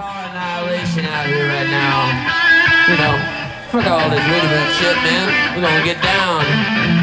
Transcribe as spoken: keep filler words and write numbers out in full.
guitar annihilation out here right now. You know, fuck all this rhythm and shit, man. We're gonna get down.